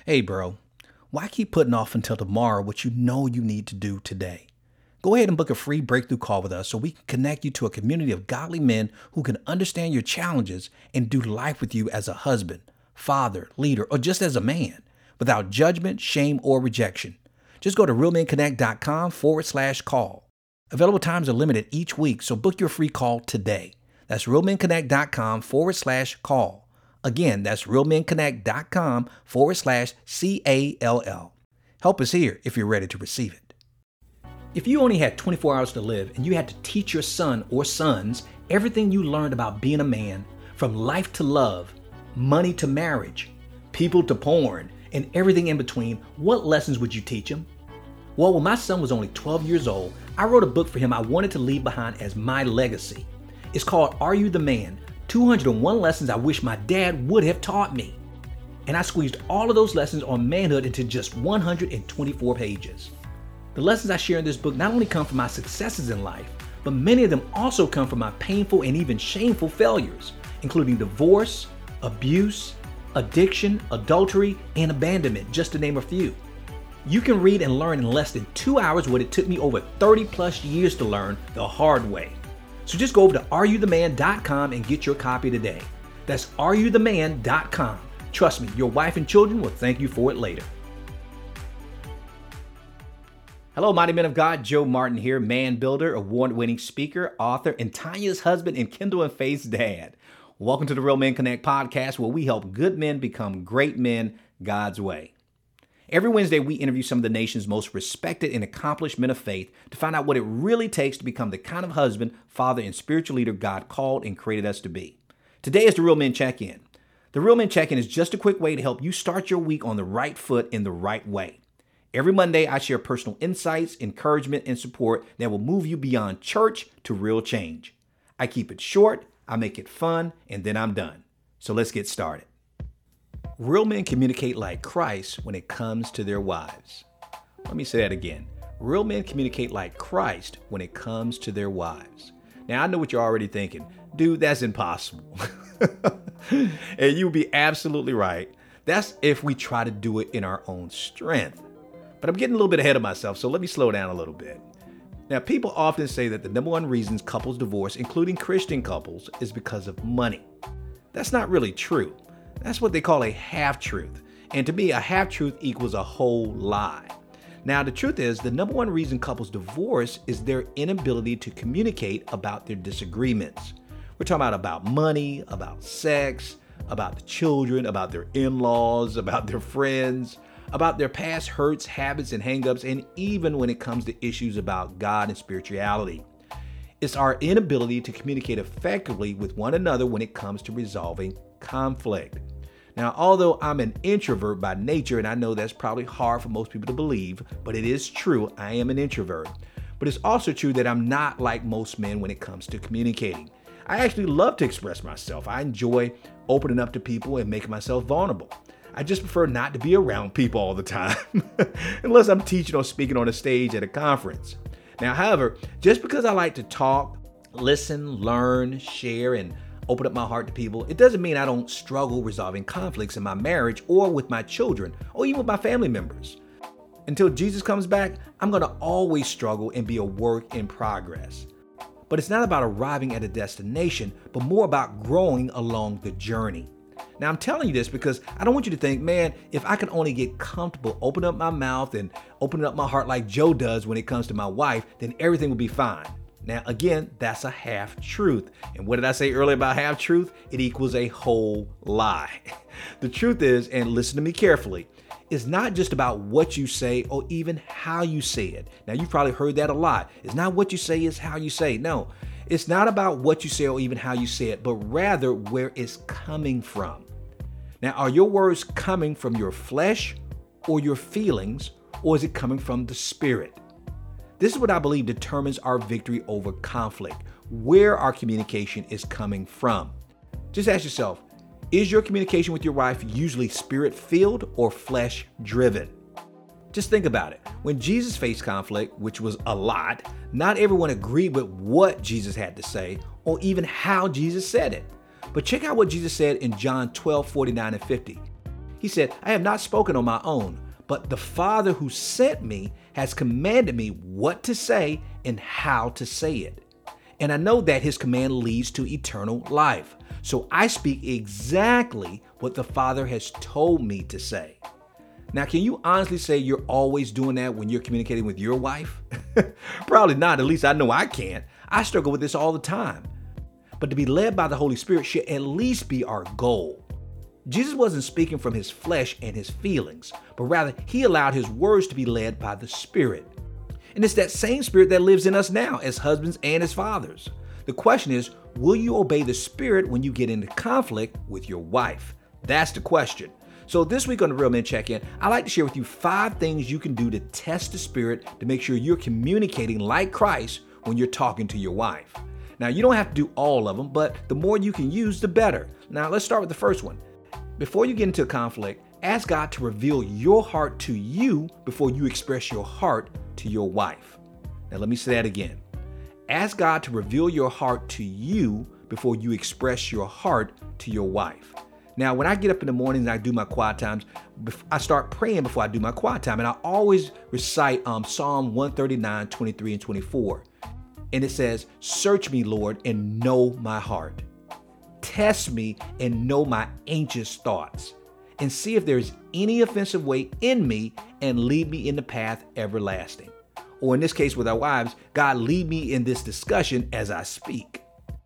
Hey, bro, why keep putting off until tomorrow what you know you need to do today? Go ahead and book a free breakthrough call with us so we can connect you to a community of godly men who can understand your challenges and do life with you as a husband, father, leader, or just as a man without judgment, shame, or rejection. Just go to realmenconnect.com/call. Available times are limited each week, so book your free call today. That's realmenconnect.com/call. Again, that's realmenconnect.com/CALL. Help is here if you're ready to receive it. If you only had 24 hours to live and you had to teach your son or sons everything you learned about being a man, from life to love, money to marriage, people to porn, and everything in between, what lessons would you teach him? Well, when my son was only 12 years old, I wrote a book for him I wanted to leave behind as my legacy. It's called Are You the Man? 201 Lessons I Wish My Dad Would Have Taught Me. And I squeezed all of those lessons on manhood into just 124 pages. The lessons I share in this book not only come from my successes in life, but many of them also come from my painful and even shameful failures, including divorce, abuse, addiction, adultery, and abandonment, just to name a few. You can read and learn in less than 2 hours what it took me over 30 plus years to learn the hard way. So just go over to areyoutheman.com and get your copy today. That's areyoutheman.com. Trust me, your wife and children will thank you for it later. Hello, mighty men of God. Joe Martin here, man builder, award-winning speaker, author, and Tanya's husband and Kendall and Faith's dad. Welcome to the Real Men Connect podcast, where we help good men become great men God's way. Every Wednesday, we interview some of the nation's most respected and accomplished men of faith to find out what it really takes to become the kind of husband, father, and spiritual leader God called and created us to be. Today is the Real Men Check-In. The Real Men Check-In is just a quick way to help you start your week on the right foot in the right way. Every Monday, I share personal insights, encouragement, and support that will move you beyond church to real change. I keep it short, I make it fun, and then I'm done. So let's get started. Real men communicate like Christ when it comes to their wives. Let me say that again. Real men communicate like Christ when it comes to their wives. Now, I know what you're already thinking. Dude, that's impossible. And you'll be absolutely right. That's if we try to do it in our own strength. But I'm getting a little bit ahead of myself, so let me slow down a little bit. Now, people often say that the number one reasons couples divorce, including Christian couples, is because of money. That's not really true. That's what they call a half-truth. And to me, a half-truth equals a whole lie. Now, the truth is, the number one reason couples divorce is their inability to communicate about their disagreements. We're talking about money, about sex, about the children, about their in-laws, about their friends, about their past hurts, habits, and hang-ups, and even when it comes to issues about God and spirituality. It's our inability to communicate effectively with one another when it comes to resolving conflict. Now, although I'm an introvert by nature, and I know that's probably hard for most people to believe, but it is true, I am an introvert. But it's also true that I'm not like most men when it comes to communicating. I actually love to express myself. I enjoy opening up to people and making myself vulnerable. I just prefer not to be around people all the time, unless I'm teaching or speaking on a stage at a conference. Now, however, just because I like to talk, listen, learn, share, and open up my heart to people, it doesn't mean I don't struggle resolving conflicts in my marriage or with my children or even with my family members. Until Jesus comes back, I'm going to always struggle and be a work in progress. But it's not about arriving at a destination, but more about growing along the journey. Now, I'm telling you this because I don't want you to think, man, if I can only get comfortable, open up my mouth and open up my heart like Joe does when it comes to my wife, then everything will be fine. Now, again, that's a half-truth. And what did I say earlier about half-truth? It equals a whole lie. The truth is, and listen to me carefully, it's not just about what you say or even how you say it. Now, you've probably heard that a lot. It's not what you say, it's how you say it. No, it's not about what you say or even how you say it, but rather where it's coming from. Now, are your words coming from your flesh or your feelings, or is it coming from the Spirit? This is what I believe determines our victory over conflict, where our communication is coming from. Just ask yourself, is your communication with your wife usually spirit-filled or flesh-driven? Just think about it. When Jesus faced conflict, which was a lot, not everyone agreed with what Jesus had to say or even how Jesus said it. But check out what Jesus said in John 12:49 and 50. He said, I have not spoken on my own, but the Father who sent me has commanded me what to say and how to say it. And I know that his command leads to eternal life. So I speak exactly what the Father has told me to say. Now, can you honestly say you're always doing that when you're communicating with your wife? Probably not. At least I know I can't. I struggle with this all the time. But to be led by the Holy Spirit should at least be our goal. Jesus wasn't speaking from his flesh and his feelings, but rather he allowed his words to be led by the Spirit. And it's that same Spirit that lives in us now as husbands and as fathers. The question is, will you obey the Spirit when you get into conflict with your wife? That's the question. So this week on the Real Men Check-In, I'd like to share with you 5 things you can do to test the Spirit to make sure you're communicating like Christ when you're talking to your wife. Now, you don't have to do all of them, but the more you can use, the better. Now, let's start with the first one. Before you get into a conflict, ask God to reveal your heart to you before you express your heart to your wife. Now, let me say that again. Ask God to reveal your heart to you before you express your heart to your wife. Now, when I get up in the morning and I do my quiet times, I start praying before I do my quiet time. And I always recite Psalm 139, 23, and 24. And it says, search me, Lord, and know my heart. Test me and know my anxious thoughts. And see if there's any offensive way in me and lead me in the path everlasting. Or in this case with our wives, God, lead me in this discussion as I speak.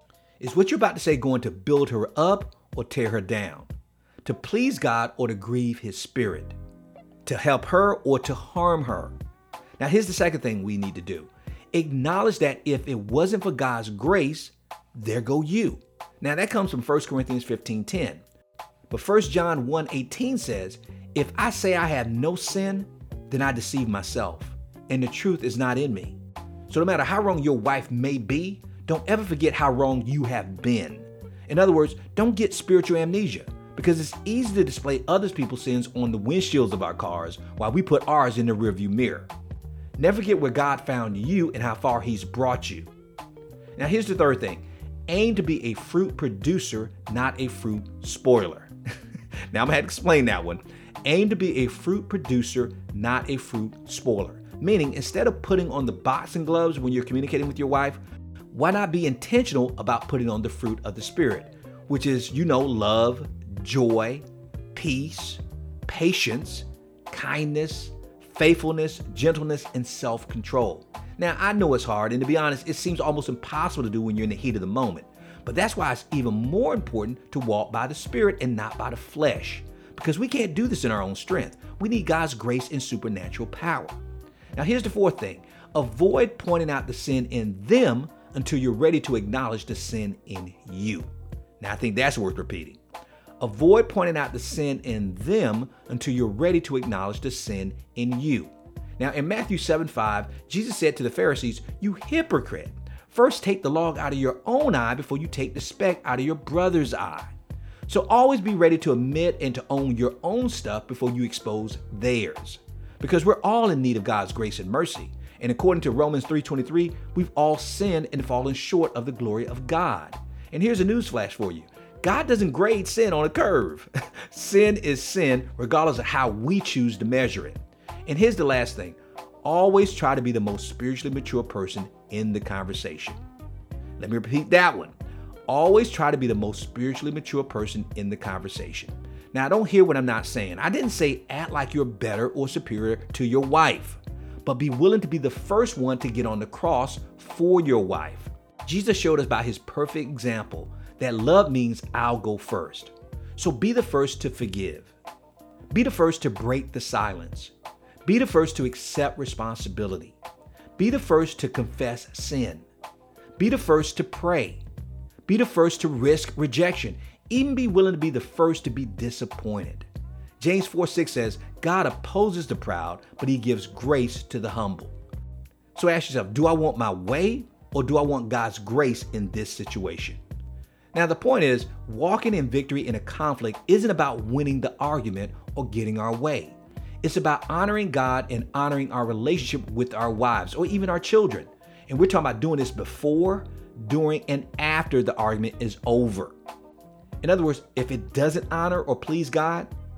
Is what you're about to say going to build her up or tear her down? To please God or to grieve his Spirit? To help her or to harm her? Now here's the second thing we need to do. Acknowledge that if it wasn't for God's grace, there go you. Now that comes from 1 Corinthians 15:10. But 1 John 1:18 says, if I say I have no sin, then I deceive myself, and the truth is not in me. So no matter how wrong your wife may be, don't ever forget how wrong you have been. In other words, don't get spiritual amnesia, because it's easy to display other people's sins on the windshields of our cars while we put ours in the rearview mirror. Never forget where God found you and how far he's brought you. Now here's the third thing. Aim to be a fruit producer, not a fruit spoiler. Now I'm going to have to explain that one. Aim to be a fruit producer, not a fruit spoiler. Meaning, instead of putting on the boxing gloves when you're communicating with your wife, why not be intentional about putting on the fruit of the Spirit, which is, love, joy, peace, patience, kindness, faithfulness, gentleness, and self-control. Now, I know it's hard, and to be honest, it seems almost impossible to do when you're in the heat of the moment. But that's why it's even more important to walk by the Spirit and not by the flesh, because we can't do this in our own strength. We need God's grace and supernatural power. Now, here's the fourth thing. Avoid pointing out the sin in them until you're ready to acknowledge the sin in you. Now, I think that's worth repeating. Avoid pointing out the sin in them until you're ready to acknowledge the sin in you. Now, in Matthew 7:5, Jesus said to the Pharisees, you hypocrite, first take the log out of your own eye before you take the speck out of your brother's eye. So always be ready to admit and to own your own stuff before you expose theirs. Because we're all in need of God's grace and mercy. And according to Romans 3:23, we've all sinned and fallen short of the glory of God. And here's a newsflash for you. God doesn't grade sin on a curve. Sin is sin regardless of how we choose to measure it. And here's the last thing. Always try to be the most spiritually mature person in the conversation. Let me repeat that one. Always try to be the most spiritually mature person in the conversation. Now, don't hear what I'm not saying. I didn't say act like you're better or superior to your wife, but be willing to be the first one to get on the cross for your wife. Jesus showed us by his perfect example that love means I'll go first. So be the first to forgive. Be the first to break the silence. Be the first to accept responsibility. Be the first to confess sin. Be the first to pray. Be the first to risk rejection. Even be willing to be the first to be disappointed. James 4:6 says, God opposes the proud, but he gives grace to the humble. So ask yourself, do I want my way or do I want God's grace in this situation? Now, the point is, walking in victory in a conflict isn't about winning the argument or getting our way. It's about honoring God and honoring our relationship with our wives or even our children. And we're talking about doing this before, during, and after the argument is over. In other words, if it doesn't honor or please God,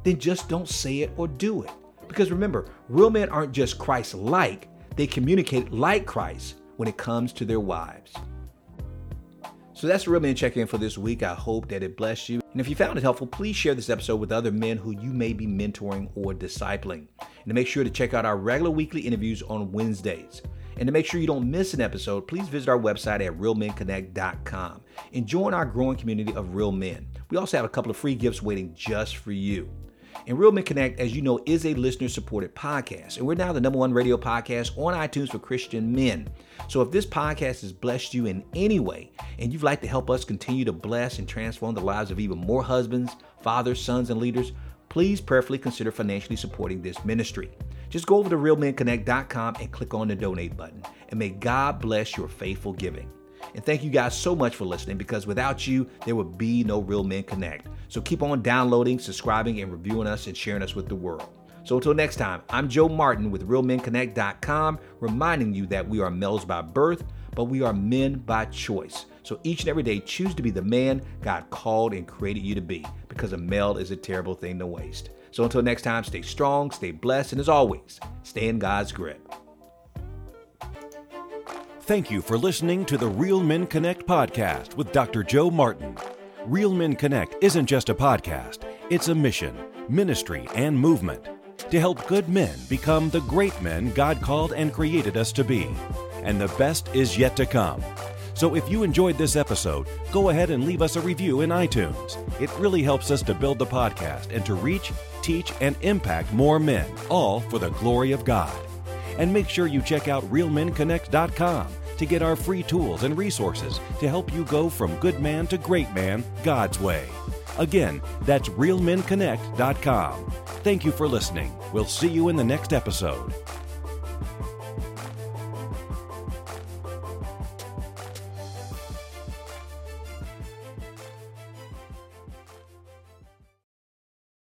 then just don't say it or do it. Because remember, real men aren't just Christ-like, they communicate like Christ when it comes to their wives. So that's the Real Men Check-In for this week. I hope that it blessed you. And if you found it helpful, please share this episode with other men who you may be mentoring or discipling. And to make sure to check out our regular weekly interviews on Wednesdays. And to make sure you don't miss an episode, please visit our website at realmenconnect.com and join our growing community of real men. We also have a couple of free gifts waiting just for you. And Real Men Connect, as you know, is a listener-supported podcast. And we're now the #1 radio podcast on iTunes for Christian men. So if this podcast has blessed you in any way, and you'd like to help us continue to bless and transform the lives of even more husbands, fathers, sons, and leaders, please prayerfully consider financially supporting this ministry. Just go over to realmenconnect.com and click on the donate button. And may God bless your faithful giving. And thank you guys so much for listening, because without you, there would be no Real Men Connect. So keep on downloading, subscribing, and reviewing us and sharing us with the world. So until next time, I'm Joe Martin with realmenconnect.com, reminding you that we are males by birth, but we are men by choice. So each and every day, choose to be the man God called and created you to be, because a male is a terrible thing to waste. So until next time, stay strong, stay blessed, and as always, stay in God's grip. Thank you for listening to the Real Men Connect podcast with Dr. Joe Martin. Real Men Connect isn't just a podcast, it's a mission, ministry, and movement to help good men become the great men God called and created us to be. And the best is yet to come. So if you enjoyed this episode, go ahead and leave us a review in iTunes. It really helps us to build the podcast and to reach, teach, and impact more men, all for the glory of God. And make sure you check out realmenconnect.com to get our free tools and resources to help you go from good man to great man God's way. Again, that's realmenconnect.com. Thank you for listening. We'll see you in the next episode.